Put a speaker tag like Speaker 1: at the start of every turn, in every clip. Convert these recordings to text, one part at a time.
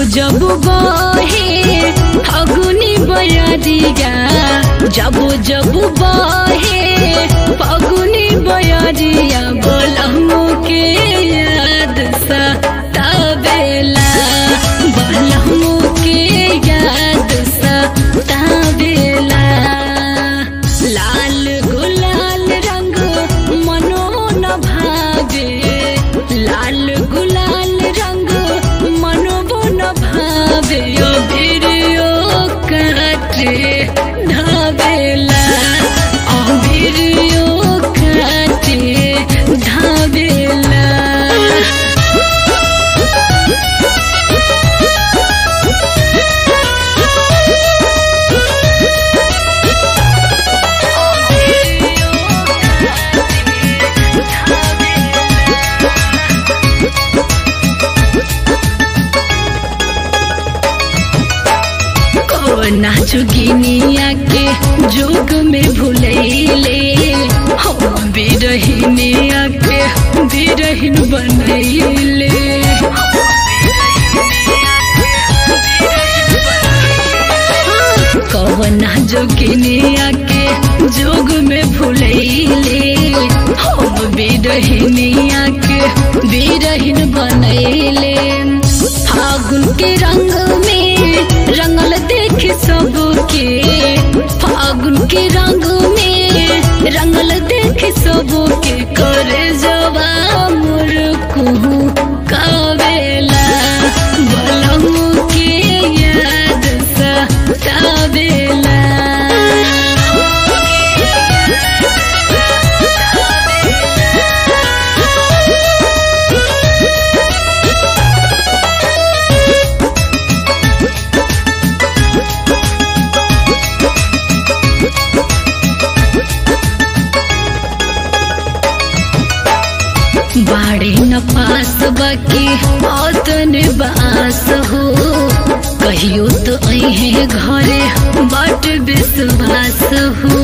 Speaker 1: जब बहे फगुनी बयरिया, जब जब बहे फगुनी बयरिया, बलहु के याद सतावेला, बलहु के याद सतावेला। लाल गुलाल रंग मनो न भावे, लाल गुलाल रंग मनो न भावे, अबिरियो काटे धावेला, अबिरियो काटे धावेला। नाचो गिनिया के जोग में भुलैले, हम बिरहिनिया के बिरहिन बनैले। कवना जोगिनिया के जोग में भुलैले, हम बिरहिनिया के बिरहिन बनैले। फागुन के रंग में रंगल देख सबके, फागुन के रंग में रंगल देख सबके, करे जवा मोर कुहू कावेला, बलहु के याद सतावेला। बाड़े न पास बाकी औतन बास हो, कहियो तो अहे घरे बाट विश्वास हो।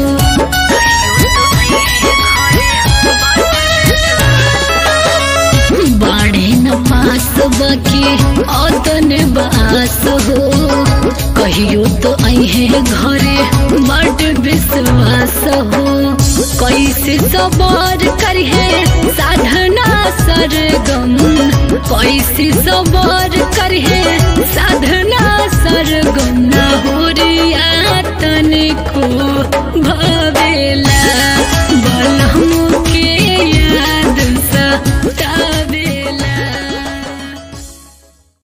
Speaker 1: बाड़े न पास बाकी औतन बास हो, कहियो तो अहे घरे बाट विश्वास हो। कैसे सबर करिहे साधना सरगम, कैसे सबर करिहे साधना सरगम,